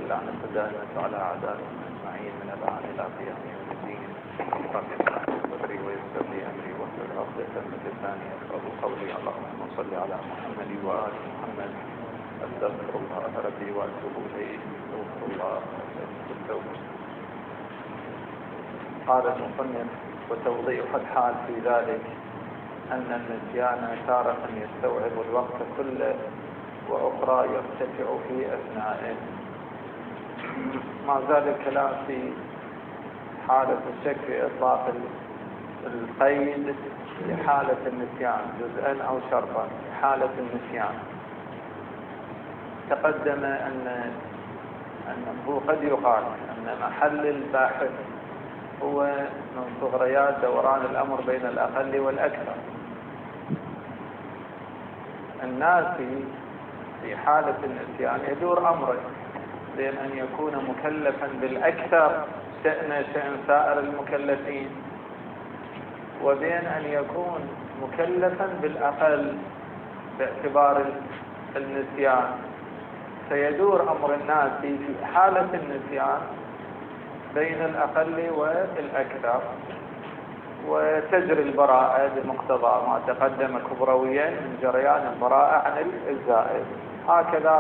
اللعنة الدائمة على أعدائهم أجمعين من الآن إلى قيام يوم الدين. رب اشرح لي صدري ويسر لي أمري واحلل عقدة من لساني يفقهوا قولي. اللهم صل على محمد وآل محمد. أستغفر الله ربي وأتوب إليه. أستغفر الله التوبة. قال المصنف: وتوضيح الحال في ذلك أن النسيان تارة يستوعب الوقت كله وأخرى يرتفع في أثنائه. ما زال الكلام في حالة الشك في إطلاق القيد في حالة النسيان جزءا أو شرطا. في حالة النسيان تقدم أنه قد يقال أن محل الباحث هو من صغريات دوران الأمر بين الأقل والأكثر. الناس في حالة النسيان يدور أمره بين أن يكون مكلفا بالأكثر شأن سائر المكلفين، وبين أن يكون مكلفا بالأقل باعتبار النسيان. فيدور أمر الناس في حالة النسيان بين الأقل والأكثر، وتجري البراءة بمقتضى ما تقدم كبرويا من جريان البراءة عن الزائد. هكذا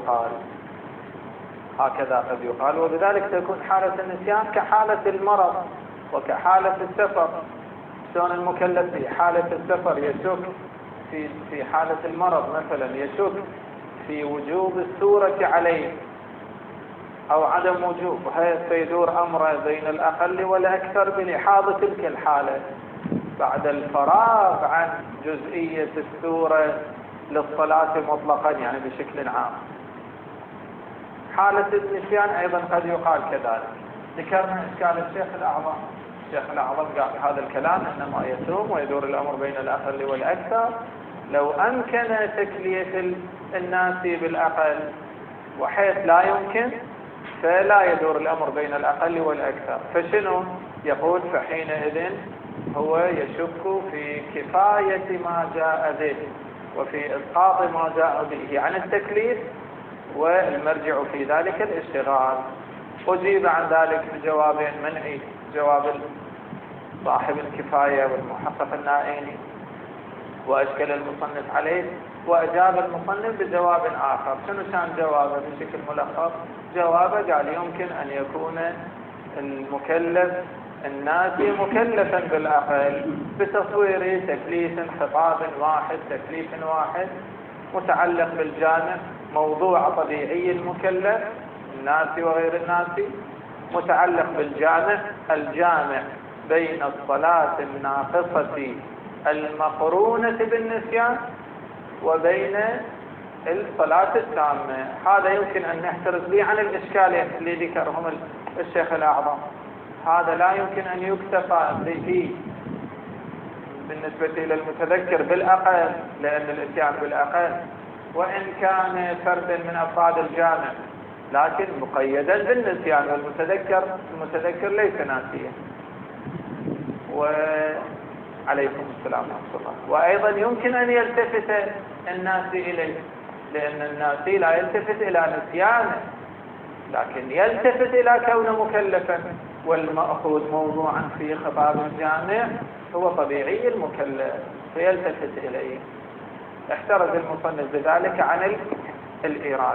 قد يقال وبذلك تكون حالة النسيان كحالة المرض وكحالة السفر. شلون المكلف في حالة السفر يشك في حالة المرض مثلا يشك في وجوب السورة عليه أو عدم وجوب، فيدور أمره بين الأقل والأكثر بلحاظ تلك الحالة بعد الفراغ عن جزئية السورة للصلاة مطلقا، يعني بشكل عام. حالة النسيان أيضا قد يقال كذلك. ذكرنا إشكال الشيخ الأعظم قال هذا الكلام إنما يتم ويدور الأمر بين الأقل والأكثر لو أمكن تكليف الناس بالأقل، وحيث لا يمكن فلا يدور الأمر بين الأقل والأكثر. فشنو يقول؟ فحينئذ هو يشك في كفاية ما جاء به وفي إسقاط ما جاء به عن التكليف، والمرجع في ذلك الاشتغال. أجيب عن ذلك بجوابين منعي: جواب صاحب الكفاية والمحقق النائيني، وأشكل المصنف عليه، وأجاب المصنف بجواب آخر. شنو كان جوابه بشكل ملخص؟ جوابه قال يمكن أن يكون المكلف الناسي مكلفا بالأقل بتصوير تكليف خطاب واحد، تكليف واحد متعلق بالجامع، موضوع طبيعي المكلف الناسي وغير الناسي متعلق بالجامع، الجامع بين الصلاة الناقصة المقرونة بالنسيان وبين الصلاة التامة. هذا يمكن أن نحترز به عن الإشكالين اللي ذكرهم الشيخ الأعظم. هذا لا يمكن أن يكتفى به بالنسبة إلى المتذكر بالأقل، لأن الإتيان بالأقل وإن كان فردا من أفراد الجامع لكن مقيدا بالنسيان، والمتذكر ليس ناسيا. وعليكم السلام ورحمة الله. وأيضا يمكن أن يلتفت الناسي إليه، لأن الناسي لا يلتفت إلى نسيانه لكن يلتفت إلى كونه مكلفا، والمأخوذ موضوعا في خطاب الجامع هو طبيعي المكلف فيلتفت إليه. احترز المصنف بذلك عن الإيراد.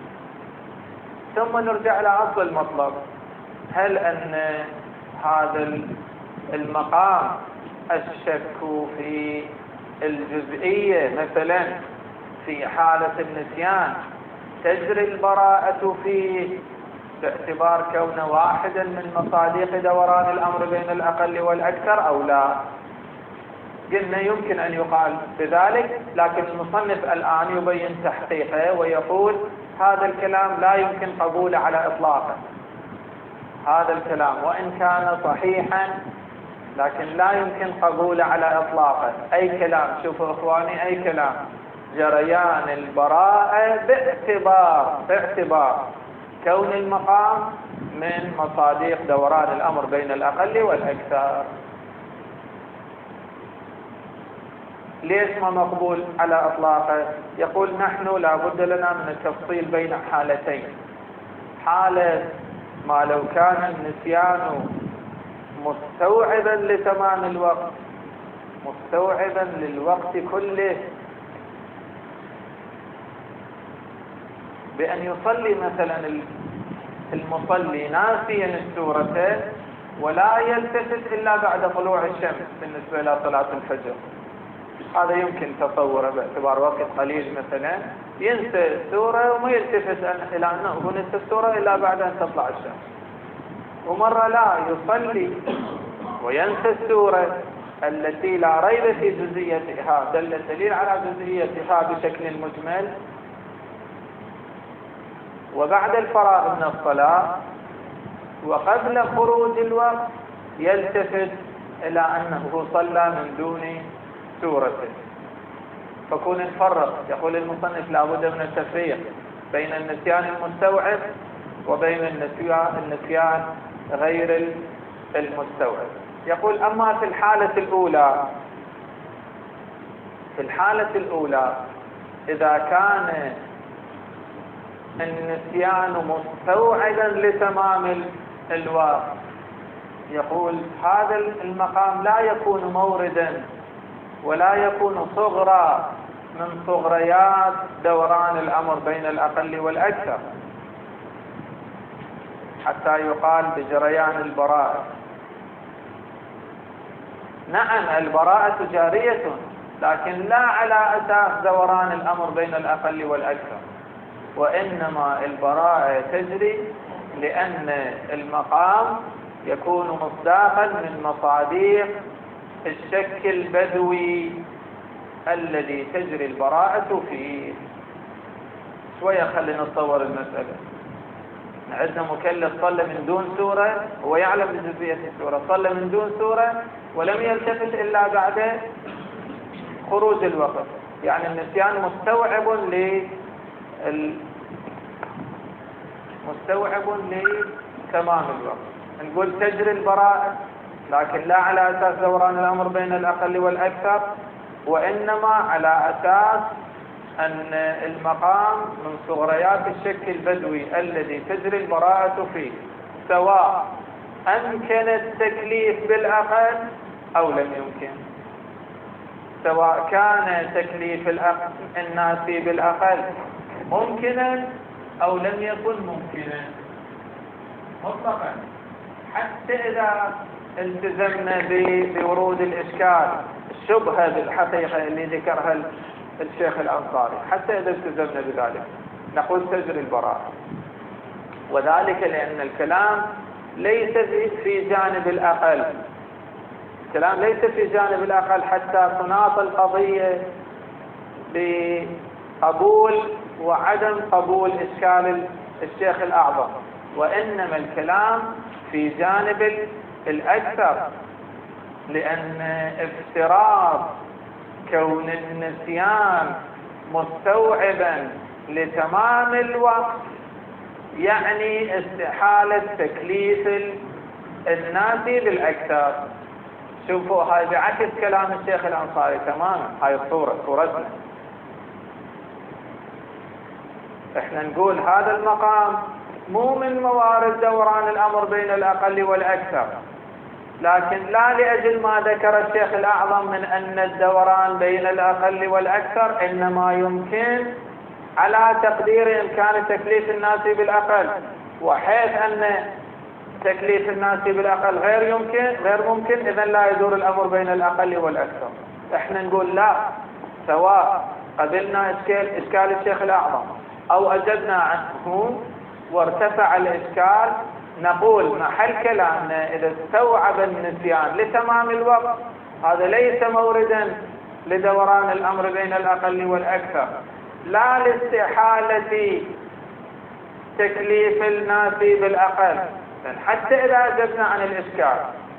ثم نرجع إلى أصل المطلب: هل أن هذا المقام الشك في الجزئية مثلا في حالة النسيان تجري البراءة فيه باعتبار كونه واحدا من مصادق دوران الأمر بين الأقل والأكثر أو لا؟ قلنا يمكن أن يقال بذلك، لكن المصنف الآن يبين تحقيقه ويقول هذا الكلام لا يمكن قبوله على إطلاقه. هذا الكلام وإن كان صحيحا لكن لا يمكن قبوله على إطلاقه. أي كلام؟ شوفوا إخواني، أي كلام جريان البراءة باعتبار كون المقام من مصادق دوران الأمر بين الأقل والأكثر. ليش ما مقبول على إطلاقه؟ يقول نحن لا بد لنا من التفصيل بين حالتين: حالة ما لو كان النسيان مستوعبا لتمام الوقت، مستوعبا للوقت كله، بأن يصلي مثلا المصلي ناسيا السورة ولا يلتفت إلا بعد طلوع الشمس بالنسبة إلى صلاة الفجر، هذا يمكن تصوره باعتبار وقت قليل، مثلا ينسى السورة وما يلتفت إلى أنه هو نسى السورة إلا بعد أن تطلع الشمس. ومرة لا، يصلي وينسى السورة التي لا ريب في جزئيتها، دل الدليل على جزئيتها بشكل مجمل، وبعد الفراغ من الصلاة وقبل خروج الوقت يلتفت إلى أنه صلى من دون سورة. فكون نفرق، يقول المصنف لابد من التفريق بين النسيان المستوعب وبين النسيان غير المستوعب. يقول أما في الحالة الأولى إذا كان النسيان مستوعبا لتمام الوقت، يقول هذا المقام لا يكون موردا ولا يكون صغرى من صغريات دوران الأمر بين الأقل والأكثر، حتى يقال بجريان البراءة. نعم البراءة جارية، لكن لا على أساس دوران الأمر بين الأقل والأكثر، وإنما البراءة تجري لأن المقام يكون مصداقا من مصاديق الشك البدوي الذي تجري البراءة فيه. شوية خلينا نتصور المسألة. عندنا مكلف صلى من دون سورة، هو يعلم بجزئية السورة، صلى من دون سورة ولم يلتفت إلا بعد خروج الوقت، يعني النسيان مستوعب لتمام الوقت. نقول تجري البراءة، لكن لا على أساس دوران الأمر بين الأقل والأكثر، وإنما على أساس أن المقام من صغريات الشك البدوي الذي تجري البراءة فيه، سواء أمكن التكليف بالأقل أو لم يمكن، سواء كان تكليف الناس بالأقل ممكنا أو لم يكن ممكنا مطلقا، حتى إذا التزمنا بورود الإشكال، الشبهة بالحقيقة اللي ذكرها الشيخ الأنصاري، حتى إذا التزمنا بذلك نقول تجري البراءة. وذلك لأن الكلام ليس في جانب الأقل، الكلام ليس في جانب الأقل حتى تناط القضية بقبول وعدم قبول إشكال الشيخ الأعظم، وإنما الكلام في جانب الأكثر، لأن افتراض كون النسيان مستوعبا لتمام الوقت يعني استحالة تكليف الناس بالأكثر. شوفوا هاي بعكس كلام الشيخ الأنصاري تماما، هاي صورتنا. احنا نقول هذا المقام مو من موارد دوران الأمر بين الأقل والأكثر، لكن لا لأجل ما ذكر الشيخ الأعظم من أن الدوران بين الأقل والأكثر إنما يمكن على تقدير إمكان تكليف الناس بالأقل، وحيث أن تكليف الناس بالأقل غير ممكن، إذن لا يدور الأمر بين الأقل والأكثر. احنا نقول لا، سواء قبلنا إشكال الشيخ الأعظم أو أجبنا عنه وارتفع الإشكال، نقول محل كلامنا إذا استوعب النسيان لتمام الوقت هذا ليس موردا لدوران الأمر بين الأقل والأكثر، لا لاستحالة تكليف الناس بالأقل حتى إذا أجبنا عن الإشكال،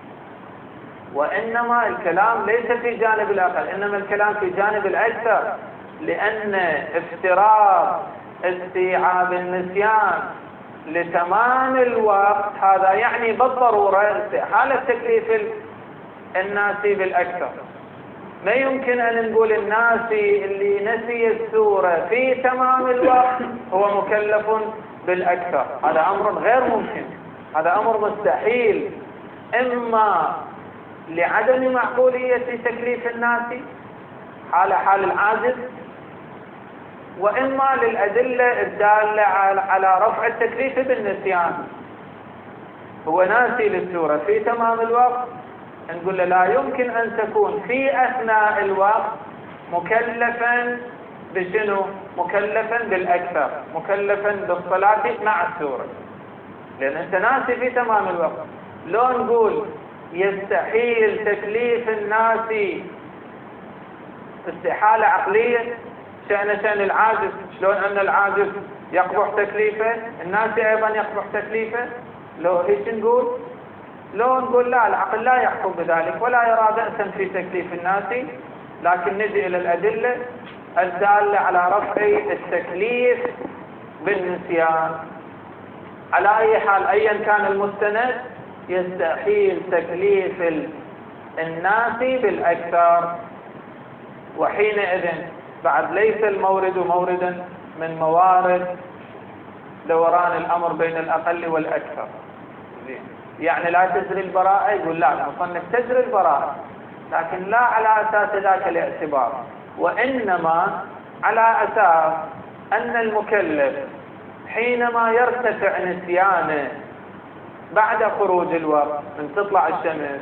وإنما الكلام ليس في جانب الأقل، إنما الكلام في جانب الأكثر، لأن افتراض استيعاب النسيان لتمام الوقت هذا يعني بالضرورة استحالة تكليف الناس بالأكثر. ما يمكن أن نقول الناس اللي نسي السورة في تمام الوقت هو مكلف بالأكثر، هذا أمر غير ممكن، هذا أمر مستحيل، إما لعدم معقولية تكليف الناس حال العاجز، وإما للأدلة الدالة على رفع التكليف بالنسيان. هو ناسي للسورة في تمام الوقت، نقول له لا يمكن أن تكون في أثناء الوقت مكلفا بشنو؟ مكلفا بالأكثر، مكلفا بالصلاة مع السورة، لأن أنت ناسي في تمام الوقت. لو نقول يستحيل تكليف الناس استحالة عقلية، شأن العاجز، شلون أن العاجز يقبح تكليفه الناس أيضا يقبح تكليفه؟ لو ايش نقول؟ لو نقول لا، العقل لا يحكم بذلك ولا يرى بأسا في تكليف الناس، لكن نجي إلى الأدلة الدالة على رفع التكليف بالنسيان. على أي حال أيا كان المستند يستحيل تكليف الناس بالأكثر، وحينئذ بعد ليس المورد موردا من موارد دوران الأمر بين الأقل والأكثر. يعني لا تجري البراءة، يقول لا، المصنف تجري البراءة لكن لا على أساس ذاك الاعتبار، وإنما على أساس أن المكلف حينما يرتفع نسيانه بعد خروج الوقت، من تطلع الشمس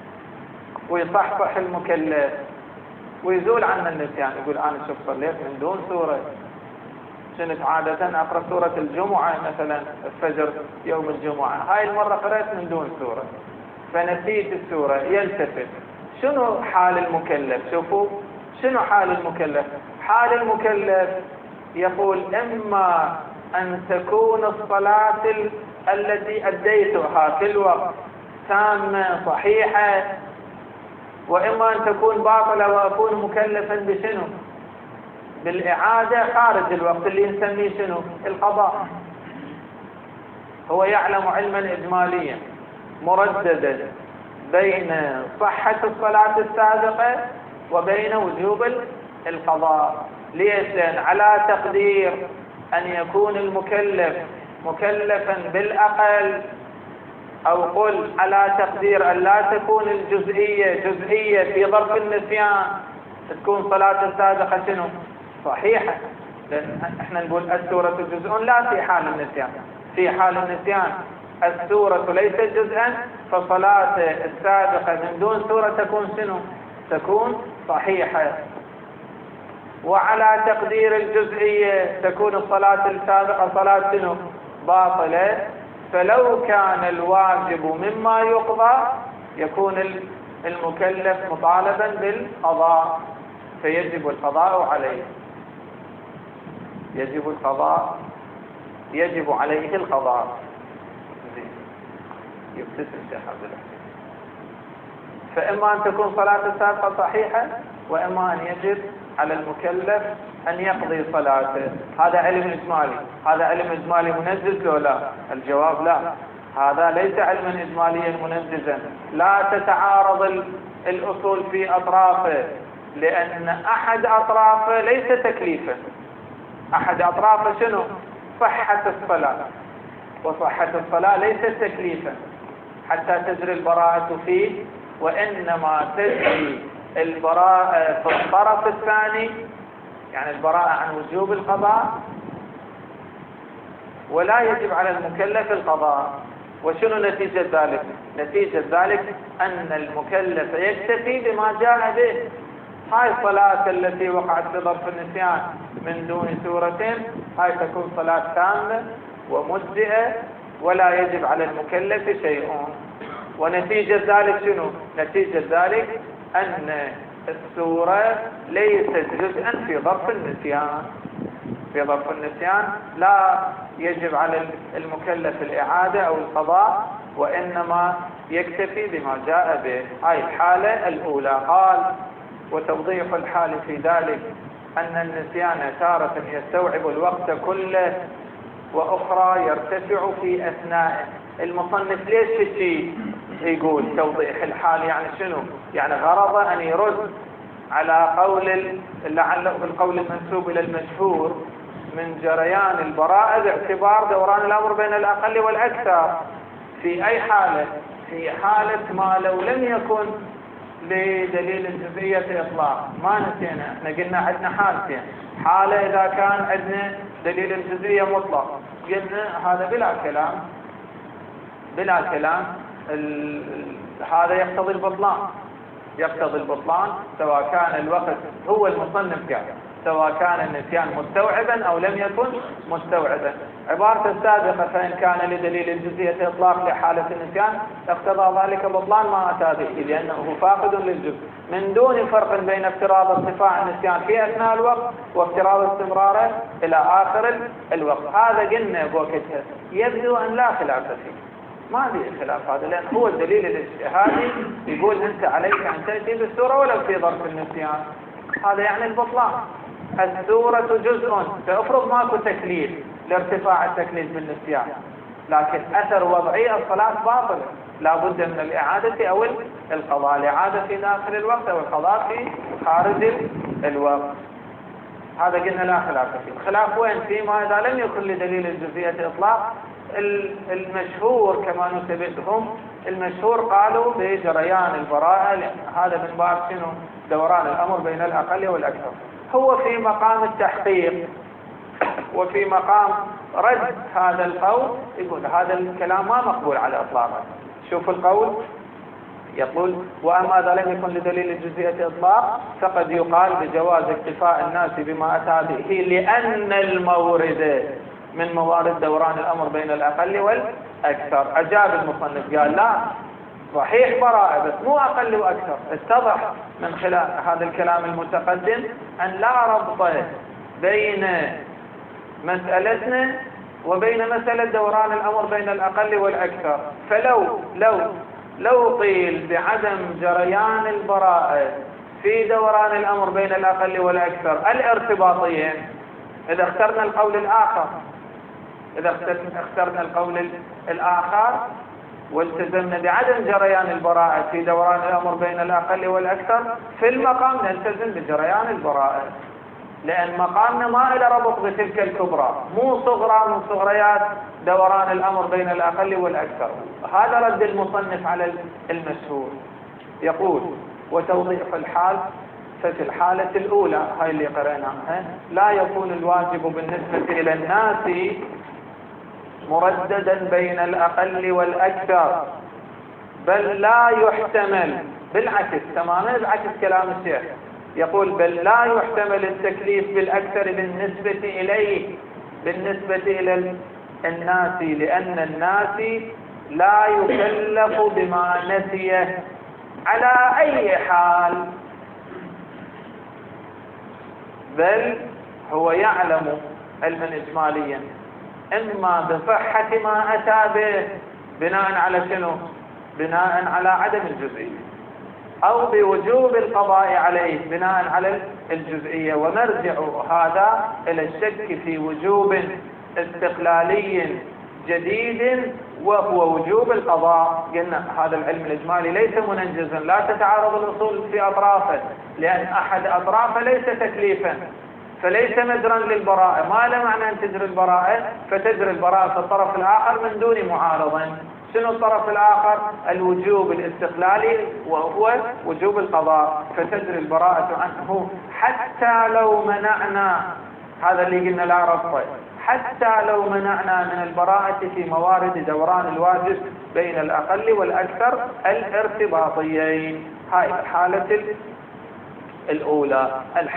ويصحصح المكلف ويزول عنه النسيان، يقول أنا شوف صليت من دون سورة، كنت عادة أقرأ سورة الجمعة مثلا الفجر يوم الجمعة، هاي المرة قرأت من دون سورة فنسيت السورة. يلتفت، شنو حال المكلف؟ شوفوا شنو حال المكلف. حال المكلف يقول إما أن تكون الصلاة التي أديتها في الوقت تامة صحيحة، وإما أن تكون باطلة وأكون مكلفا بشنو؟ بالإعادة خارج الوقت، اللي نسميه شنو؟ القضاء. هو يعلم علما إجماليا مرددا بين صحة الصلاة السابقة وبين وجوب القضاء. ليش؟ لأن على تقدير أن يكون المكلف مكلفا بالأقل، أو قل على تقدير أن لا تكون الجزئية جزئية في ظرف النسيان، تكون صلاة السابقة شنو؟ صحيحة. لأن احنا نقول السورة جزء لا في حال النسيان، في حال النسيان السورة ليست جزءا، فصلاة السابقة من دون سورة تكون شنو؟ تكون صحيحة. وعلى تقدير الجزئية تكون الصلاة السابقة صلاة شنو؟ باطلة. فلو كان الواجب مما يقضى يكون المكلف مطالبا بالقضاء، فيجب القضاء عليه، يجب عليه القضاء. يبتسم الشيخ عبد الحسين. فإما أن تكون صلاة السابقة صحيحة، وإما أن يجب على المكلف أن يقضي صلاته. هذا علم إجمالي، هذا علم إجمالي منجز لو لا؟ الجواب لا، هذا ليس علما إجماليا منجزا، لا تتعارض الأصول في أطرافه، لأن أحد أطرافه ليس تكليفا. أحد أطرافه شنو؟ صحة الصلاة، وصحة الصلاة ليست تكليفا حتى تجري البراءة فيه، وإنما تجري البراءة في الطرف الثاني، يعني البراءة عن وجوب القضاء، ولا يجب على المكلف القضاء. وشنو نتيجة ذلك؟ نتيجة ذلك أن المكلف يكتفي بما جاء به. هاي الصلاة التي وقعت في ظرف النسيان من دون سورة، هاي تكون صلاة تامة ومجزئة ولا يجب على المكلف شيء. ونتيجة ذلك شنو؟ نتيجة ذلك أن السورة ليست جزءا في ظرف النسيان. في ظرف النسيان لا يجب على المكلف الإعادة أو القضاء، وإنما يكتفي بما جاء به. هاي الحالة الأولى. قال: وتوضيح الحال في ذلك أن النسيان تارة يستوعب الوقت كله، وأخرى يرتفع في أثنائه. المصنف ليش شيء يقول توضيح الحال؟ يعني شنو؟ يعني غرضه أن يرد على قول لعله بالقول المنسوب إلى المشهور من جريان البراءة باعتبار دوران الأمر بين الأقل والأكثر. في أي حالة؟ في حالة ما لو لم يكن بدليل الجزئية إطلاق. ما نسينا، احنا قلنا عندنا حالتين. حالة إذا كان عندنا دليل الجزئية مطلق، قلنا هذا بلا كلام هذا يقتضي البطلان سواء كان الوقت هو المصنف قال سواء كان النسيان مستوعبا أو لم يكن مستوعبا. عبارة السابقة فإن كان لدليل الجزئية إطلاق لحالة النسيان اقتضى ذلك بطلان ما أتى به لأنه فاقد للجزء، من دون فرق بين افتراض ارتفاع النسيان في أثناء الوقت وافتراض استمراره إلى آخر الوقت. هذا قلنا بوقتها يبدو أن لا خلاف فيه، ما في خلاف هذا، لأن هو الدليل الاجتهادي يقول أنت عليك أن تأتي بالسورة ولو في ظرف النسيان. هذا يعني البطلان. السورة جزء، فافرض ماكو تكليف لارتفاع التكليف بالنسيان، لكن أثر وضعي الصلاة باطلة، لا بد من الإعادة أو القضاء، الإعادة في داخل الوقت أو القضاء في خارج الوقت. هذا قلنا لا خلاف فيه. الخلاف وين؟ فيما إذا لم يكن لدليل الجزئية إطلاق. المشهور كما نثبتهم، المشهور قالوا بجريان البراءة، هذا من باب شنو؟ دوران الأمر بين الأقل والأكثر. هو في مقام التحقيق وفي مقام رد هذا القول، يقول هذا الكلام ما مقبول على إطلاقه. شوف القول يقول: وأما إذا لم يكن لدليل الجزئية إطلاق فقد يقال بجواز اكتفاء الناس بما أتى به لأن المورد من موارد دوران الأمر بين الأقل والأكثر. أجاب المصنف قال: لا، صحيح براءة بس مو أقل وأكثر. اتضح من خلال هذا الكلام المتقدم أن لا ربط بين مسألتنا وبين مسألة دوران الأمر بين الأقل والأكثر. لو قيل بعدم جريان البراءة في دوران الأمر بين الأقل والأكثر الارتباطيين، إذا اخترنا القول الآخر والتزمنا بعدم جريان البراءة في دوران الأمر بين الأقل والأكثر، في المقام نلتزم بجريان البراءة، لأن مقامنا ما إلى ربط بتلك الكبرى، مو صغرى من صغريات دوران الأمر بين الأقل والأكثر. هذا رد المصنف على المشهور. يقول: وتوضيح الحال، ففي الحالة الأولى هاي اللي قرأناها لا يكون الواجب بالنسبة إلى الناس مرددا بين الأقل والأكثر، بل لا يحتمل، بالعكس تماما بعكس كلام الشيخ، يقول: بل لا يحتمل التكليف بالأكثر بالنسبة إلى الناس، لأن الناس لا يكلف بما نسيه على أي حال، بل هو يعلم علما إجماليا إما بصحة ما أتى به بناء على شنو؟ بناء على عدم الجزئية، أو بوجوب القضاء عليه بناء على الجزئية. ومرجع هذا إلى الشك في وجوب استقلالي جديد وهو وجوب القضاء. قلنا هذا العلم الإجمالي ليس منجزا، لا تتعارض الأصول في أطرافه، لأن أحد أطرافه ليس تكليفا، فليس مجرا للبراءة. ما له معنى أن تجري البراءة فتجري البراءة في الطرف الآخر من دون معارضة. شنو الطرف الآخر؟ الوجوب الاستقلالي وهو وجوب القضاء، فتجري البراءة عنه حتى لو منعنا، هذا اللي قلنا لا ربط، حتى لو منعنا من البراءة في موارد دوران الواجب بين الأقل والأكثر الارتباطيين. هاي الحالة الأولى.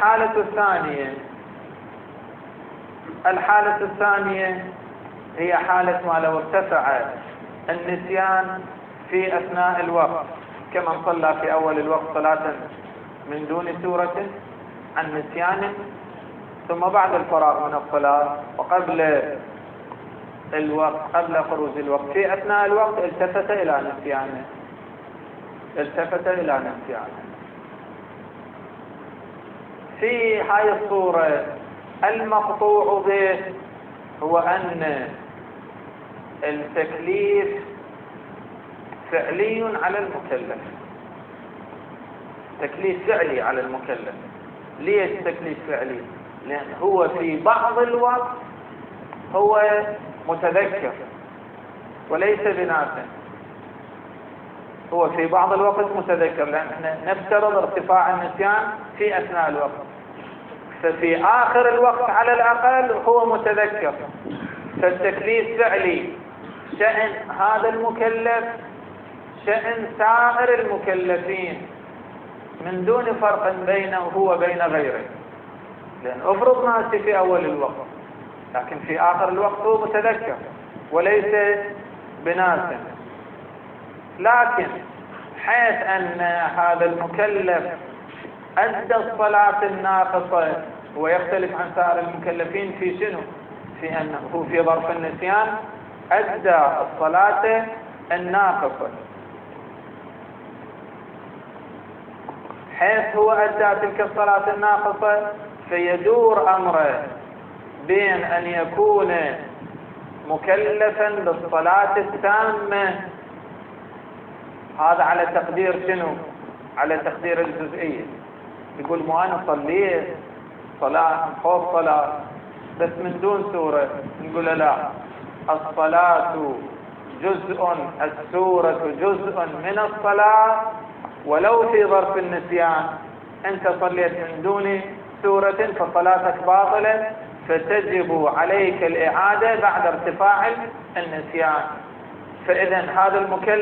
الحالة الثانية هي حالة ما لو ارتفع النسيان في أثناء الوقت، كمن صلى في أول الوقت صلاة من دون سورة عن نسيان، ثم بعد الفراغ من الصلاة وقبل الوقت، قبل خروج الوقت، في أثناء الوقت التفت إلى نسيانه. في هاي الصورة المقطوع به هو أن التكليف فعلي على المكلف، تكليف فعلي على المكلف. ليش تكليف فعلي؟ لأن هو في بعض الوقت هو متذكر وليس بناسٍ. هو في بعض الوقت متذكر، لأن احنا نفترض ارتفاع النسيان في أثناء الوقت، ففي آخر الوقت على الأقل هو متذكر. فالتكليف فعلي شأن هذا المكلف شأن سائر المكلفين من دون فرق بينه هو وبين غيره. لأن أفرض ناسي في أول الوقت، لكن في آخر الوقت هو متذكر وليس بناس. لكن حيث أن هذا المكلف أدى الصلاة الناقصة، ويختلف عن سائر المكلفين في شنو؟ في أنه في ظرف النسيان أدى الصلاة الناقصة، حيث هو أدى تلك الصلاة الناقصة فيدور أمره بين أن يكون مكلفا بالصلاة التامة، هذا على تقدير شنو؟ على تقدير الجزئية. يقول مو أنا صليت صلاة فوق صلاة بس من دون سورة، نقول لا، الصلاة جزء، السورة جزء من الصلاة ولو في ظرف النسيان. أنت صليت من دون سورة فصلاتك باطلة، فتجب عليك الإعادة بعد ارتفاع النسيان. فإذا هذا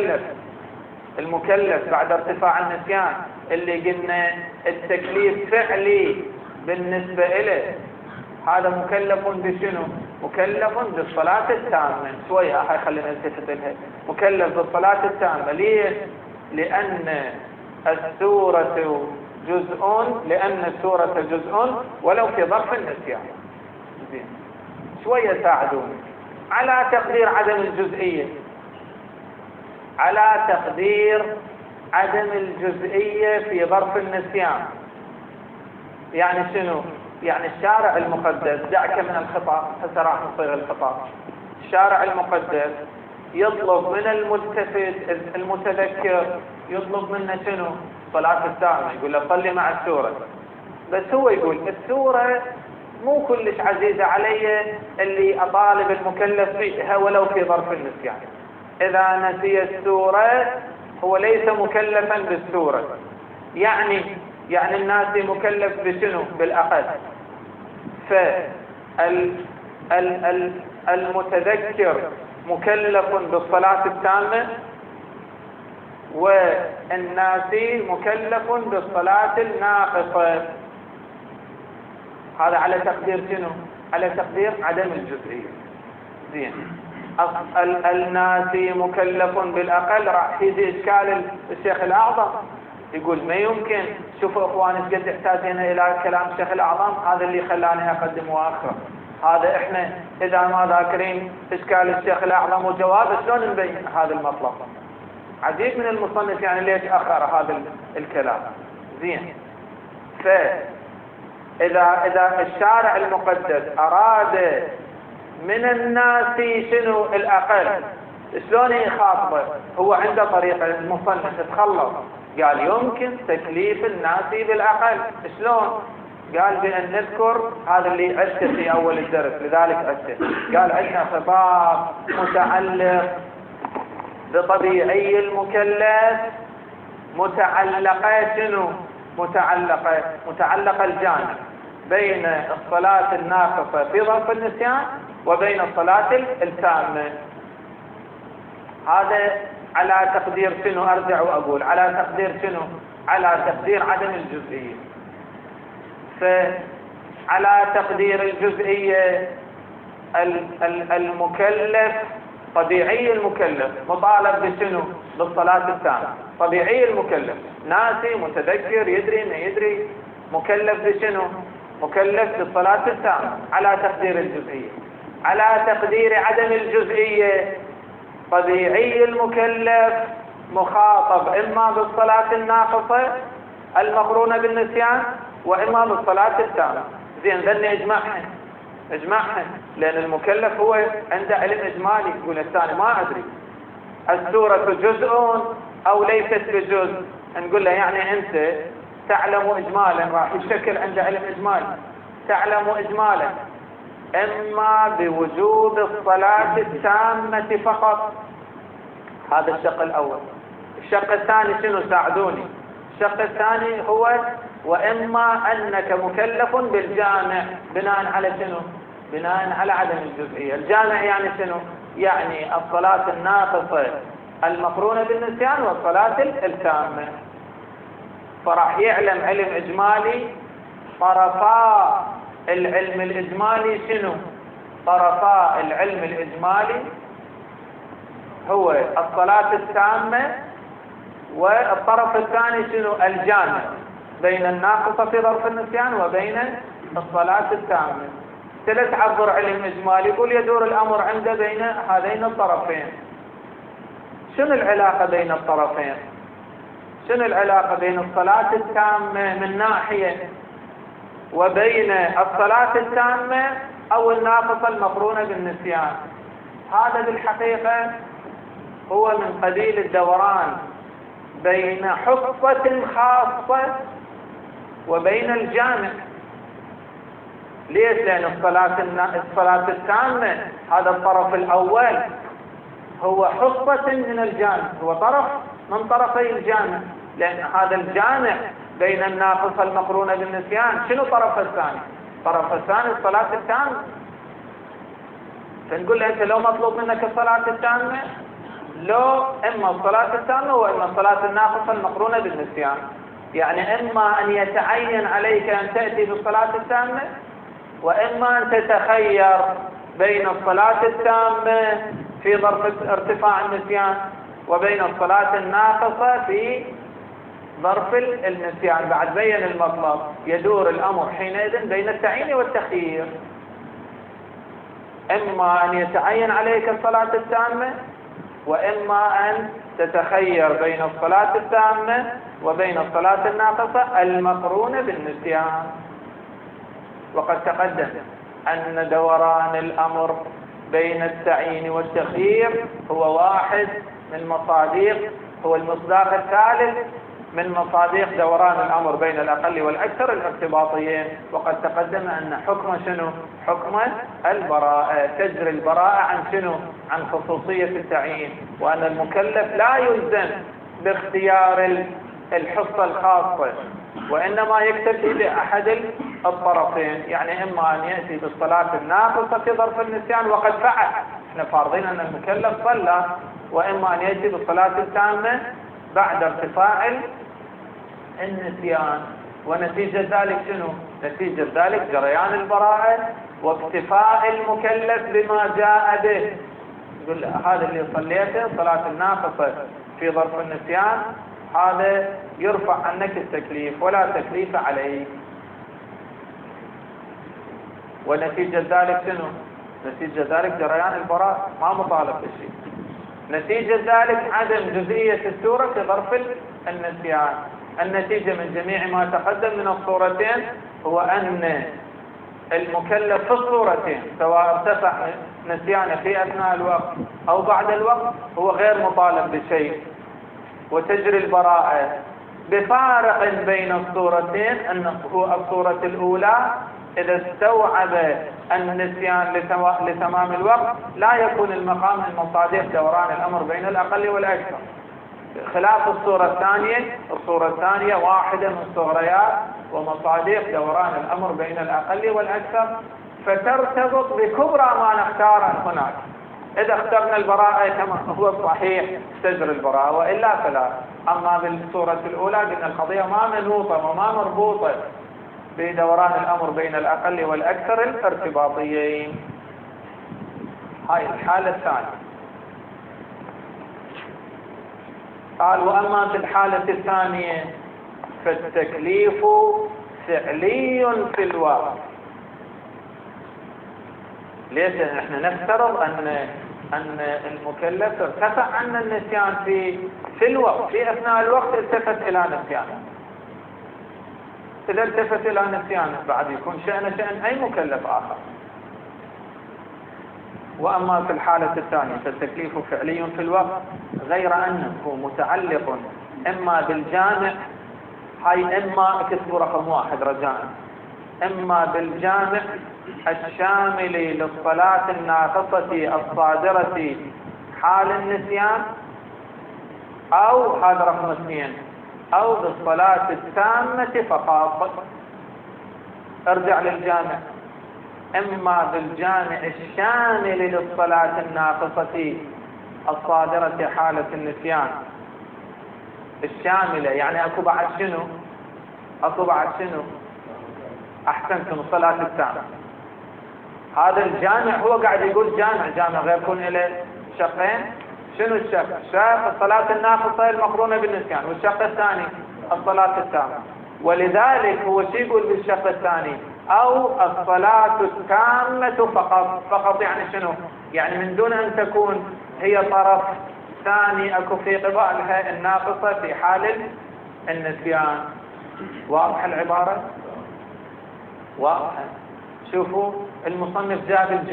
المكلف بعد ارتفاع النسيان اللي قلنا التكليف فعلي بالنسبة إليه، هذا مكلف بشنو؟ مكلف بالصلاة التامة. شوية هاي خلينا نلتفت لها. مكلف بالصلاة التامة. ليش؟ لأن السورة جزء ولو في ظرف النسيان. زين، شوية ساعدوني على تقدير عدم الجزئية. على تقدير عدم الجزئية في ظرف النسيان يعني شنو؟ يعني الشارع المقدس، دعك من الخطأ، هسه راح نصيغ الخطأ. الشارع المقدس يطلب من المتذكر يطلب منه شنو؟ صلاة التامة. يقول له صلي مع السورة، بس هو يقول السورة مو كلش عزيزة علي اللي أطالب المكلف فيها ولو في ظرف النسيان. إذا نسي السورة هو ليس مكلفا بالسورة، يعني الناس مكلف بشنو؟ بالأقل. فالمتذكر مكلف بالصلاة التامة، والناسي مكلف بالصلاة الناقصة. هذا على تقدير شنو؟ على تقدير عدم الجزئية. زين، الناسي مكلف بالأقل. راح يجي إشكال الشيخ الأعظم، يقول ما يمكن. شوفوا إخواني قد احتاجنا إلى كلام الشيخ الأعظم، هذا اللي خلاني أقدم وأخر. هذا إحنا إذا ما ذاكرين إشكال الشيخ الأعظم وجوابه شلون نبين هذا المطلب؟ عجيب من المصنف يعني ليش أخر هذا الكلام. زين، فإذا الشارع المقدس أراد من الناس شنو؟ الأقل، شلون يخاطبه؟ هو عنده طريقة المصنف تخلص، قال يمكن تكليف الناس بالأقل. شلون؟ قال بأن نذكر هذا اللي عشته في أول الدرس، لذلك عشته. قال عندنا خطاب متعلق بطبيعي المكلف، متعلقة شنو؟ متعلقة الجانب بين الصلاة الناقصة في ظرف النسيان وبين الصلاة التامة. هذا على تقدير شنو؟ أرجع وأقول على تقدير شنو؟ على تقدير عدم الجزئية. فعلى تقدير الجزئية المكلف، طبيعي المكلف مطالب بشنو؟ بالصلاة التامة. طبيعي المكلف ناسي متذكر يدري ما يدري، مكلف بشنو؟ مكلف بالصلاة التامة على تقدير الجزئية. على تقدير عدم الجزئية طبيعي المكلف مخاطب إما بالصلاة الناقصة المقرونة بالنسيان وإما بالصلاة التامة. زين، ذني اجمعهن لأن المكلف هو عنده علم إجمالي. يقول الثاني ما أدري السورة جزء أو ليست بجزء، نقول له يعني أنت تعلم إجمالا، راح يشكل عنده علم إجمالي. تعلم إجمالا إما بوجوب الصلاة التامة فقط، هذا الشق الأول. الشق الثاني شنو؟ ساعدوني. الشق الثاني هو وإما أنك مكلف بالجامع، بناء على شنو؟ بناء على عدم الجزئية. الجامع يعني شنو؟ يعني الصلاة الناقصة المقرونة بالنسيان والصلاة التامة. فراح يعلم علم إجمالي، طرفا العلم الإجمالي شنو؟ طرفا العلم الإجمالي هو الصلاة التامة، والطرف الثاني شنو؟ الجامع بين الناقصة في ظرف النسيان وبين الصلاة التامة. تعبر علم إجمالي، يقول يدور الأمر عنده بين هذين الطرفين. شنو العلاقة بين الطرفين؟ شنو العلاقة بين الصلاة التامة من ناحية وبين الصلاة التامة أو الناقصة المقرونة بالنسيان؟ هذا بالحقيقة هو من قبيل الدوران بين حصة خاصة وبين الجامع. ليش؟ لأن الصلاة التامة هذا الطرف الأول هو حصة من الجامع، هو طرف من طرفي الجامع، لأن هذا الجامع بين الناقصة المقرونة بالنسيان. شنو طرف الثاني؟ طرف الثاني الصلاة التامة. فنقول له أنت لو مطلوب منك الصلاة التامة، لو إما الصلاة التامة وإما الصلاة الناقصة المقرونة بالنسيان. يعني إما أن يتعين عليك أن تأتي بالصلاة التامة، وإما أن تتخير بين الصلاة التامة في ظرف ارتفاع النسيان وبين الصلاة الناقصة في ظرف النسيان. بعد بين المطلب، يدور الأمر حينئذ بين التعيين والتخيير. إما أن يتعين عليك الصلاة التامة، وإما أن تتخير بين الصلاة التامة وبين الصلاة الناقصة المقرونة بالنسيان. وقد تقدم أن دوران الأمر بين التعيين والتخيير هو واحد من مصادق، هو المصداق الثالث من مصادق دوران الأمر بين الأقل والأكثر الارتباطيين. وقد تقدم أن حكم شنو؟ حكم البراءة. تجري البراءة عن شنو؟ عن خصوصية التعيين، وأن المكلف لا يلزم باختيار الحصة الخاصة، وإنما يكتفي بأحد الطرفين. يعني إما أن يأتي بالصلاة الناقصة في ظرف النسيان وقد فعل، احنا فارضين أن المكلف صلى، وإما أن يأتي بالصلاة التامة بعد ارتفاع النسيان. ونتيجة ذلك شنو؟ نتيجة ذلك جريان البراءة واكتفاء المكلف بما جاء به. يقول هذا اللي صليته صلاة الناقصة في ظرف النسيان، هذا يرفع عنك التكليف ولا تكليف عليك. ونتيجة ذلك شنو؟ نتيجة ذلك جريان البراءة، ما مطالب بالشيء. نتيجة ذلك عدم جزئية السورة في ظرف النسيان. النتيجة من جميع ما تقدم من الصورتين هو أن المكلف في الصورتين سواء ارتفع نسيانه في أثناء الوقت أو بعد الوقت هو غير مطالب بشيء. وتجري البراءة بفارق بين الصورتين، أنه الصورة الأولى إذا استوعب النسيان لتمام الوقت لا يكون المقام من مصادق دوران الأمر بين الأقل والأكثر، خلاف الصورة الثانية. الصورة الثانية واحدة من صغريات ومصادق دوران الأمر بين الأقل والأكثر، فترتبط بكبرى ما نختاره هناك. إذا اخترنا البراءة كما هو الصحيح تجري البراءة، وإلا فلا. أما بالصورة الأولى قلنا القضية ما منوطة وما مربوطة بدوران الأمر بين الأقل والأكثر الارتباطيين. هاي الحالة الثانية. قال وأما في الحالة الثانية فالتكليف فعلي في الوقت. ليش؟ احنا نفترض أن المكلف ارتفع عن النسيان في الوقت، في أثناء الوقت التفت إلى نسيانه. إذا التفت إلى نسيانه بعد يكون شأن أي مكلف آخر. وأما في الحالة الثانية فالتكليف فعلي في الوقت، غير أنه متعلق إما بالجامع، هاي إما اكتبوا رقم 1 رجاء، إما بالجامع الشامل للصلاة الناقصة الصادرة حال النسيان، أو هذا رقم 2، أو بالصلاة التامة فقط. ارجع للجامع، إما بالجامع الشامل للصلاة الناقصة الصادرة حالة النسيان. الشاملة يعني أكو بعد شنو؟ أكو بعد شنو؟ أحسنتم، الصلاة التامة. هذا الجامع هو قاعد يقول جامع غير يكون إلى شقين. شنو الشق؟ شق الصلاة الناقصة المقرونة بالنسيان، والشق الثاني الصلاة التامة. ولذلك هو شو يقول بالشق الثاني؟ أو الصلاة التامة فقط يعني شنو؟ يعني من دون أن تكون هي طرف ثاني أكو في قبالها الناقصة في حال النسيان. واضح العبارة؟ واضحة. شوفوا المصنف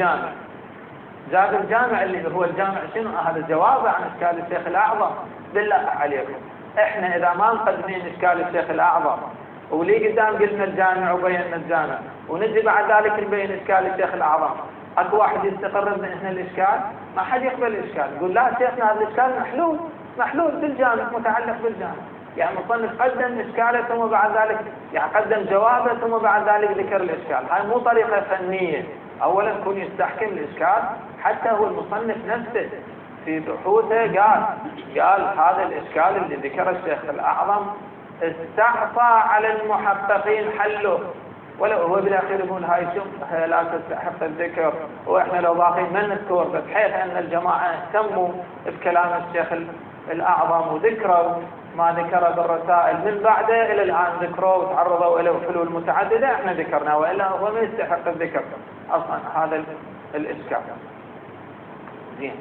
جاب الجامع اللي هو الجامع شنو؟ هذا جواب عن اشكال الشيخ الاعظم. بالله عليكم احنا اذا ما مقدمين اشكال الشيخ الاعظم ولي قدام قلنا الجامع وبينا الجامع ونجي بعد ذلك نبين اشكال الشيخ الاعظم، اكو واحد يستقر بان الاشكال؟ ما حد يقبل الاشكال، يقول لا شيخنا هذا الاشكال محلول بالجامع، متعلق بالجامع. يعني مصنف قدم اشكاله ثم بعد ذلك يعني قدم جوابه ثم بعد ذلك ذكر الاشكال. هاي مو طريقه فنيه. اولا كون يستحكم الاشكال، حتى هو المصنف نفسه في بحوثه قال هذا الاشكال اللي ذكره الشيخ الاعظم استعصى على المحققين حله، ولو هو بالاخير يقول هاي شوف لا تستحق الذكر، واحنا لو باقين ما نذكر، بحيث ان الجماعه اهتموا بكلام الشيخ الاعظم وذكروا ما ذكر بالرسائل من بعده الى الان، ذكروا وتعرضوا الى حلول متعدده، احنا ذكرنا، والا هو ما يستحق الذكر اصلا هذا الاشكال. زين.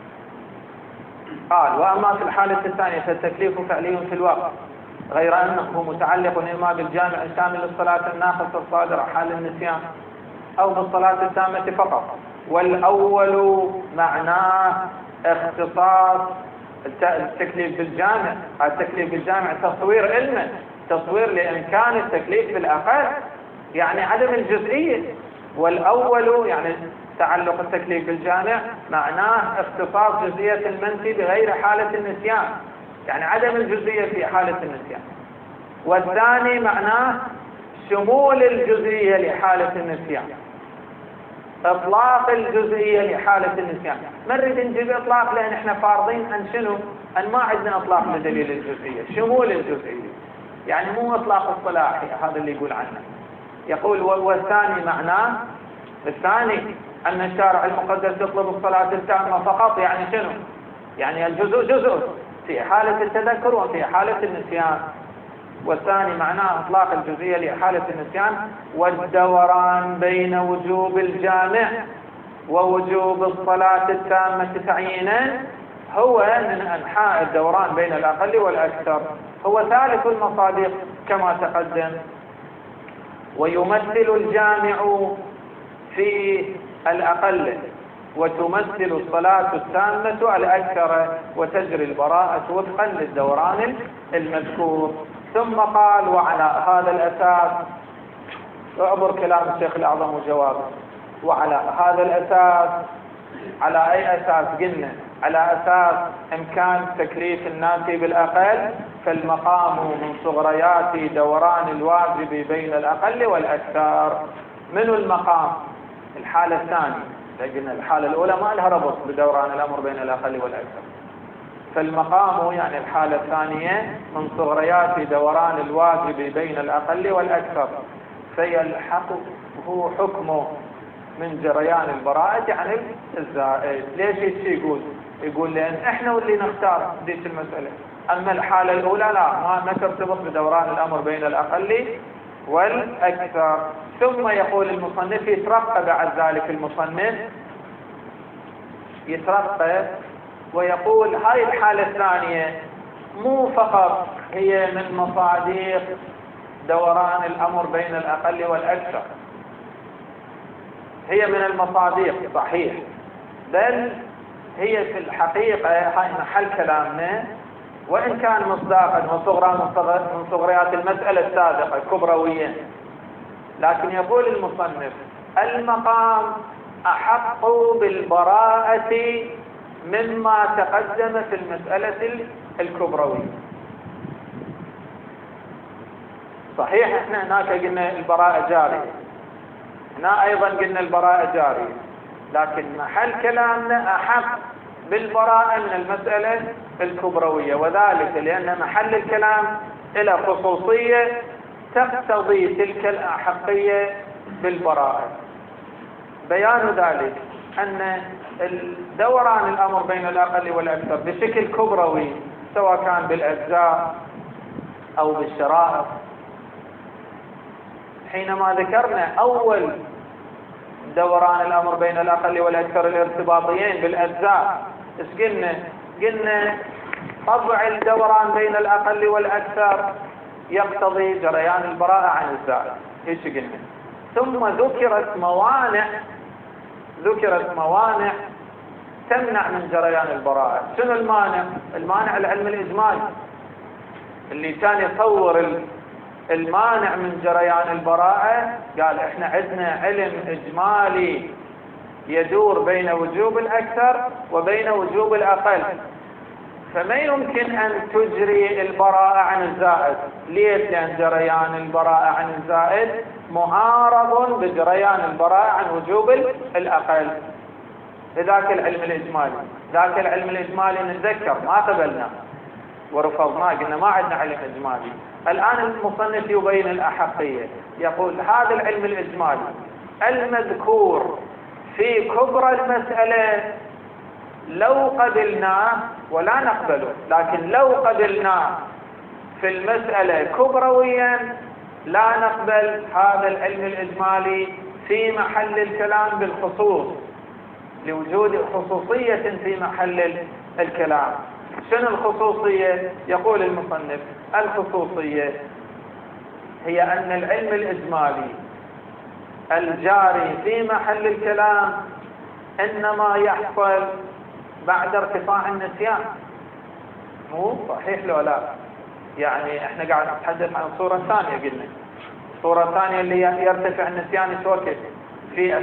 قال واما في الحاله الثانيه فالتكليف فعلي في الوقت، غير انه متعلق اما بالجامع الشامل للصلاه الناقصه الصادره حال النسيان، او بالصلاه التامه فقط. والاول معناه اختصاص التكليف بالجامع. التكليف بالجامع تصوير علمه، تصوير لامكان التكليف بالاقل، يعني عدم الجزئيه. والاول يعني تعلق التكليف بالجامع معناه اختصاص جزئيه المنفي بغير حاله النسيان، يعني عدم الجزئيه في حاله النسيان. والثاني معناه شمول الجزئيه لحاله النسيان، اطلاق الجزئيه لحاله النسيان. ما نريد نجيب اطلاق لان احنا فارضين ان شنو؟ ان ما عندنا اطلاق لدليل الجزئيه، شمول الجزئيه، يعني مو اطلاق اصطلاحي هذا اللي يقول عنه. يقول والثاني معناه، الثاني ان الشارع المقدس يطلب الصلاه التامه فقط، يعني شنو؟ يعني الجزء جزء في حاله التذكر وفي حاله النسيان. والثاني معناه اطلاق الجزئيه لحاله النسيان، والدوران بين وجوب الجامع ووجوب الصلاه التامه تعيينا هو من انحاء الدوران بين الاقل والاكثر، هو ثالث المصادق كما تقدم. ويمثل الجامع في الاقل، وتمثل الصلاه التامه الاكثر، وتجري البراءه وفقا للدوران المذكور. ثم قال وعلى هذا الأساس، اعبر كلام الشيخ الأعظم وجوابه، وعلى هذا الأساس، على أي أساس؟ قلنا على أساس إمكان تكليف الناس بالأقل، فالمقام من صغريات دوران الواجب بين الأقل والأكثر. من المقام؟ الحالة الثانية، لأن الحالة الأولى ما لها ربط بدوران الأمر بين الأقل والأكثر. فالمقام يعني الحالة الثانية من صغريات دوران الواجب بين الأقل والأكثر، فيلحقه حكمه من جريان البراءة عن الزائد. ليش يقول؟ يقول لأن احنا واللي نختار ديك المسألة. أما الحالة الأولى لا، ما ترتبط بدوران الأمر بين الأقل والأكثر. ثم يقول المصنف يترقى بعد ذلك، المصنف يترقى ويقول هاي الحالة الثانية مو فقط هي من مصادق دوران الأمر بين الأقل والأكثر، هي من المصادق صحيح، بل هي في الحقيقة هاي محل كلامنا، وإن كان مصداقا وصغرى من صغريات المسألة السابقة كبرويا، لكن يقول المصنف المقام أحق بالبراءة مما تقدم في المسألة الكبروية. صحيح احنا هناك قلنا البراءة جارية، هنا ايضا قلنا البراءة جارية، لكن محل كلامنا احق بالبراءة من المسألة الكبروية، وذلك لان محل الكلام الى خصوصية تقتضي تلك الاحقية بالبراءة. بيان ذلك ان دوران الامر بين الاقل والاكثر بشكل كبروي سواء كان بالاجزاء او بالشرائط. حينما ذكرنا أول دوران الأمر بين الأقل والأكثر الارتباطيين بالأجزاء، إيش قلنا؟ قلنا طبع الدوران بين الأقل والأكثر يقتضي جريان البراءة عن الزائد، إيش قلنا؟ ثم ذكرت موانع تمنع من جريان البراءة. شنو المانع؟ المانع العلم الإجمالي اللي كان يصور المانع من جريان البراءة. قال احنا عندنا علم اجمالي يدور بين وجوب الاكثر وبين وجوب الاقل، فما يمكن ان تجري البراءة عن الزائد. ليش؟ لان جريان البراءة عن الزائد معارض بجريان البراءة عن وجوب الاقل. لذاك العلم الاجمالي، ذاك العلم الاجمالي نتذكر ما قبلنا ورفضناه، قلنا ما عندنا علم اجمالي. الآن المصنف يبين الأحقية، يقول هذا العلم الإجمالي المذكور في كبرى المسألة لو قبلناه، ولا نقبله، لكن لو قبلناه في المسألة كبرويا لا نقبل هذا العلم الإجمالي في محل الكلام بالخصوص، لوجود خصوصية في محل الكلام. شنو الخصوصية؟ يقول المصنف الخصوصية هي أن العلم الإجمالي الجاري في محل الكلام إنما يحصل بعد ارتفاع النسيان. مو صحيح لو لا؟ يعني احنا قاعد نتحدث عن الصورة الثانية، قلنا الصورة الثانية اللي يرتفع النسيان في وقت في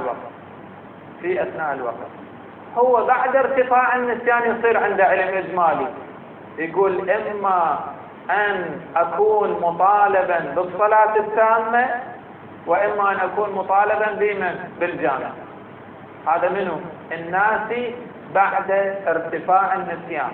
أثناء الوقت. هو بعد ارتفاع النسيان يصير عنده علم إجمالي، يقول إما أن أكون مطالبا بالصلاة التامة، وإما أن أكون مطالبا بالجامع. هذا منه الناسي بعد ارتفاع النسيان.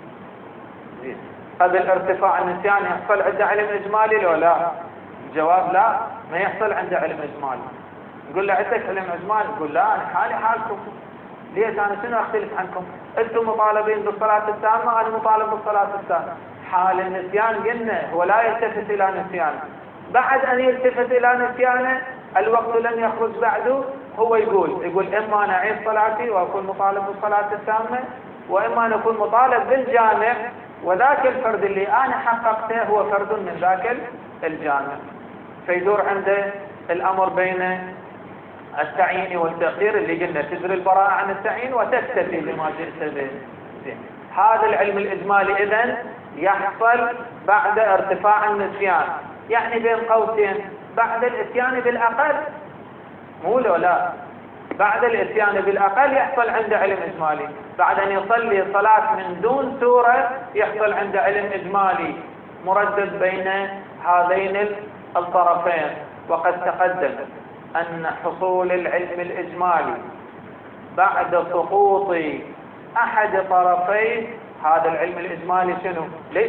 قبل ارتفاع النسيان يحصل عنده علم إجمالي لو لا؟ الجواب لا، ما يحصل عنده علم إجمالي. نقول له عندك علم إجمالي؟ يقول لا، أنا حالي حالكم. ليش أنا شنو أختلف عنكم؟ أنتم مطالبين بالصلاة التامة، أنا مطالب بالصلاة التامة. حال النسيان قلنا هو لا يلتفت إلى نسيانه، بعد أن يلتفت إلى نسيانه الوقت لم يخرج بعده، هو يقول إما أنا أعيد صلاتي وأكون مطالب بالصلاة التامة، وإما أن أكون مطالب بالجامع، وذاك الفرد اللي أنا حققته هو فرد من ذاك الجامع. فيدور عنده الأمر بين التعيين والتأخير اللي قلنا تجري البراءة عن التعيين وتكتفي بما جئت به. هذا العلم الإجمالي إذن يحصل بعد ارتفاع النسيان، يعني بين قوسين بعد الاتيان بالأقل. مو لو لا؟ بعد الاتيان بالأقل يحصل عنده علم إجمالي، بعد أن يصلي صلاة من دون سورة يحصل عنده علم إجمالي مردد بين هذين الطرفين. وقد تقدم أن حصول العلم الإجمالي بعد سقوط أحد طرفي هذا العلم الإجمالي شنو؟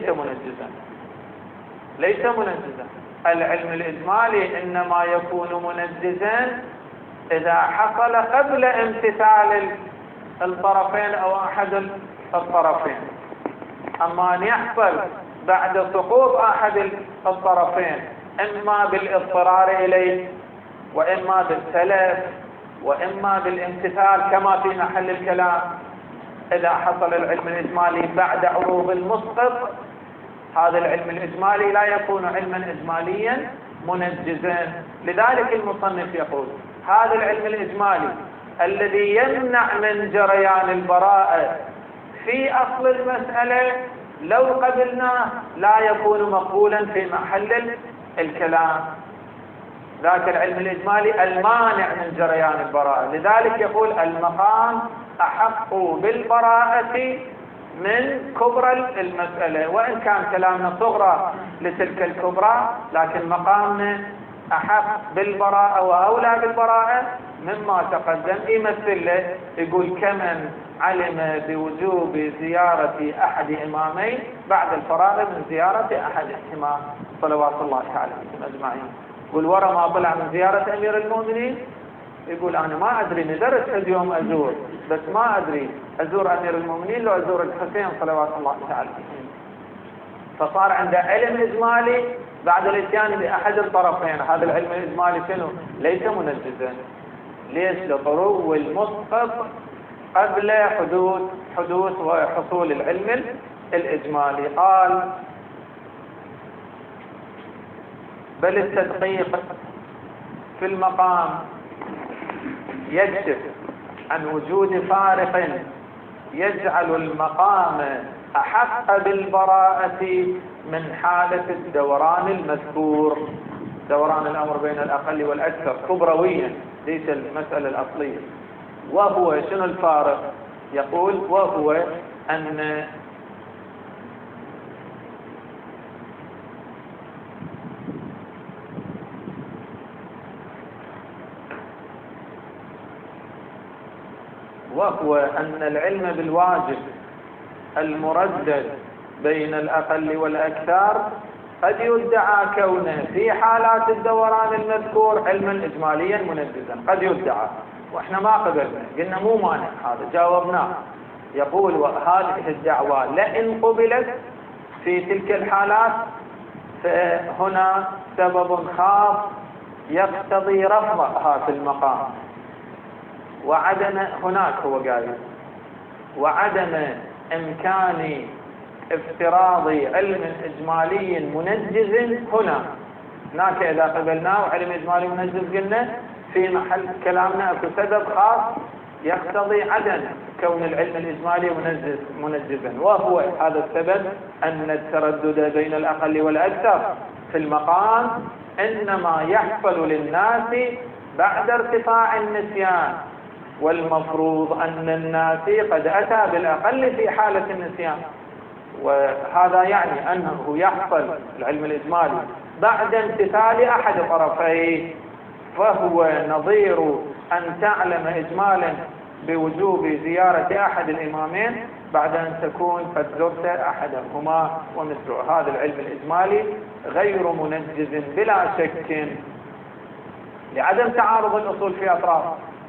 ليس منجزا. العلم الإجمالي إنما يكون منجزا إذا حصل قبل امتثال الطرفين أو أحد الطرفين. أما أن يحصل بعد سقوط أحد الطرفين إما بالاضطرار إليه، وإما بالتلف، وإما بالامتثال كما في محل الكلام، إذا حصل العلم الإجمالي بعد عروض المسقط هذا العلم الإجمالي لا يكون علما إجماليا منجزا. لذلك المصنف يقول هذا العلم الإجمالي الذي يمنع من جريان البراءة في أصل المسألة لو قبلناه لا يكون مقبولا في محل الكلام. ذاك العلم الإجمالي المانع من جريان البراءة. لذلك يقول المقام أحق بالبراءة من كبرى المسألة، وإن كان كلامنا صغرى لتلك الكبرى، لكن مقامنا أحق بالبراءة وأولى بالبراءة مما تقدم. يمثل له يقول كمن علم بوجوب زيارة أحد إمامين بعد الفراغ من زيارة أحدهما صلوات الله عليهم أجمعين. يقول ورا ما طلع من زيارة أمير المؤمنين يقول أنا ما أدري، ندرس اليوم أزور، بس ما أدري أزور أمير المؤمنين لو أزور الحسين صلوات الله عليهم. فصار عنده علم إجمالي بعد الاتيان بأحد الطرفين. هذا العلم الإجمالي شنو؟ ليس منجزا. ليش؟ لطرو المسقط قبل حدوث وحصول العلم الإجمالي. قال بل التدقيق في المقام يكشف عن وجود فارق يجعل المقام أحق بالبراءة من حالة الدوران المذكور، دوران الأمر بين الأقل والأكثر كبرويا، ليس المسألة الأصلية. وهو شنو الفارق؟ يقول وهو أن العلم بالواجب المردد بين الأقل والأكثر قد يدعى كونه في حالات الدوران المذكور علما إجماليا منجزا، قد يدعى، وإحنا ما قبلنا، قلنا مو مانع، هذا جاوبناه. يقول وهذه الدعوة لئن قبلت في تلك الحالات فهنا سبب خاص يقتضي رفضها في المقام، وعدم هناك هو قال وعدم إمكان افتراض علم إجمالي منجز هناك إذا قبلناه علم إجمالي منجز قلنا في محل كلامنا أكو سبب خاص يقتضي عدم كون العلم الإجمالي منجزا، وهو هذا السبب أن التردد بين الأقل والأكثر في المقام إنما يحصل للناس بعد ارتفاع النسيان، والمفروض أن الناس قد أتى بالأقل في حالة النسيان، وهذا يعني أنه يحصل العلم الإجمالي بعد امتثال أحد طرفيه، فهو نظير أن تعلم إجمالا بوجوب زيارة أحد الإمامين بعد أن تكون قد زرت أحدهما ومثله. هذا العلم الإجمالي غير منجز بلا شك لعدم تعارض الأصول في أطراف.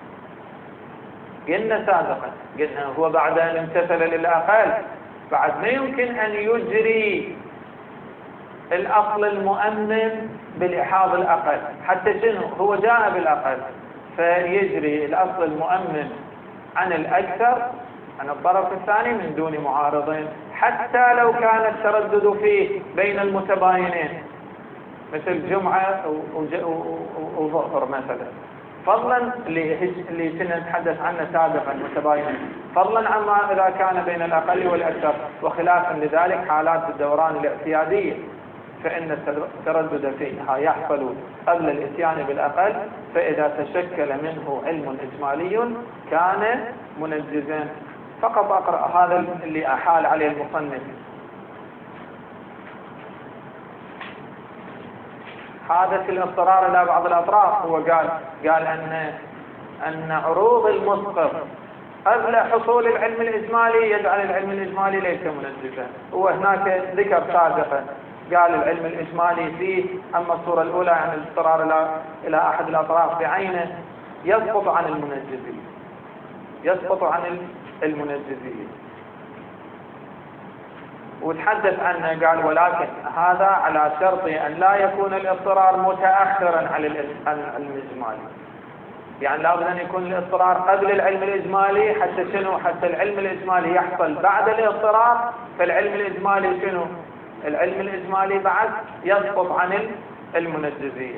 قلنا سابقا هو بعد أن امتثل للأقل بعد ما يمكن أن يجري الأصل المؤمن بالإحاض الأقل، حتى شنو هو جاء بالأقل فيجري الأصل المؤمن عن الأكثر عن الطرف الثاني من دون معارضين، حتى لو كان التردد فيه بين المتباينين مثل جمعة وظهر مثلا، فضلا اللي كنا نتحدث عنه سابقا متباينا، فضلا عما إذا كان بين الأقل والأكثر، وخلافا لذلك حالات الدوران الاعتيادية فإن التردد فيها يحصل قبل الإتيان بالأقل، فإذا تشكل منه علم إجمالي كان منجزا. فقط أقرأ هذا اللي أحال عليه المصنف. حادث الاضطرار إلى بعض الأطراف، هو قال أن عروض المسقط قبل حصول العلم الإجمالي يجعل العلم الإجمالي ليس منجزا. هو هناك ذكر سابقا قال العلم الإجمالي فيه، أما الصورة الأولى عن الاضطرار إلى أحد الأطراف بعينه يسقط عن المنجزية، وتحدث عنه قال ولكن هذا على شرط أن لا يكون الاضطرار متأخرا عن العلم الإجمالي، يعني لابد أن يكون الاضطرار قبل العلم الإجمالي حتى شنو؟ حتى العلم الإجمالي يحصل بعد الاضطرار، فالعلم الإجمالي شنو؟ العلم الإجمالي بعد يسقط عن المنجزية.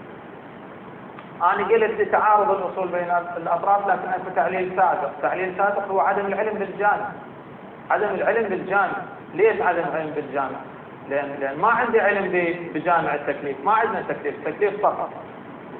أنا قلت لتعارض الأصول بين الأطراف، لكن أنت تعليل سابق هو عدم العلم بالجانب. ليش عدم العلم بالجانب؟ لأن ما عندي علم بجامع التكليف، ما عندنا تكليف فقط،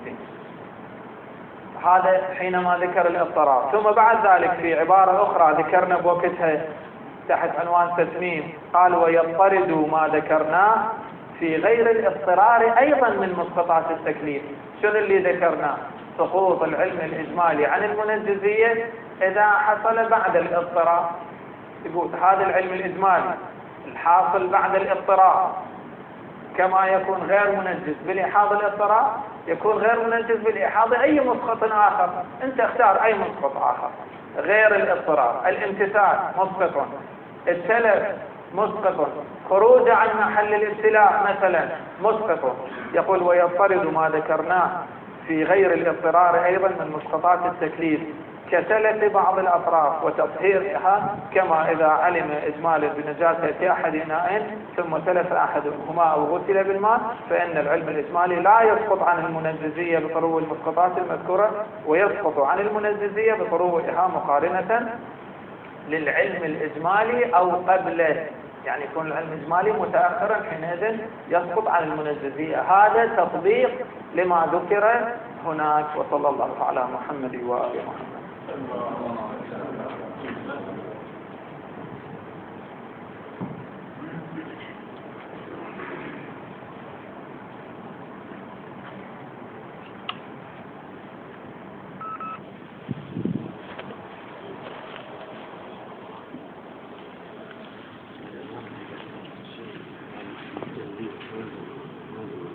هذا حينما ذكر الاضطرار. ثم بعد ذلك في عبارة أخرى ذكرنا بوقتها تحت عنوان تتميم، قال ويضطرد ما ذكرناه في غير الاضطرار أيضا من مسقطات التكليف. شنو اللي ذكرناه؟ سقوط العلم الإجمالي عن المنجزية إذا حصل بعد الاضطرار. يقول هذا العلم الإجمالي الحاصل بعد الاضطرار كما يكون غير منجز بالإحاضة الاضطرار، يكون غير منجز بالإحاضة أي مسقط آخر. أنت اختار أي مسقط آخر غير الاضطرار. الامتثال مسقط، التلف مسقط، خروج عن محل الابتلاء مثلا مسقط. يقول ويضطرد ما ذكرناه في غير الاضطرار أيضا من مسقطات التكليف كتلف بعض الأطراف وتطهيرها، كما إذا علم إجمالا بنجاسة أحد إناء ثم تلف أحدهما أو غسل بالماء، فإن العلم الإجمالي لا يسقط عن المنجزية بطرو المسقطات المذكورة، ويسقط عن المنجزية بطروها مقارنة للعلم الإجمالي أو قبله. يعني يكون العلم الإجمالي متأخرا حينئذ يسقط عن المنجزية. هذا تطبيق لما ذكر هناك. وصلى الله على محمد وآل محمد.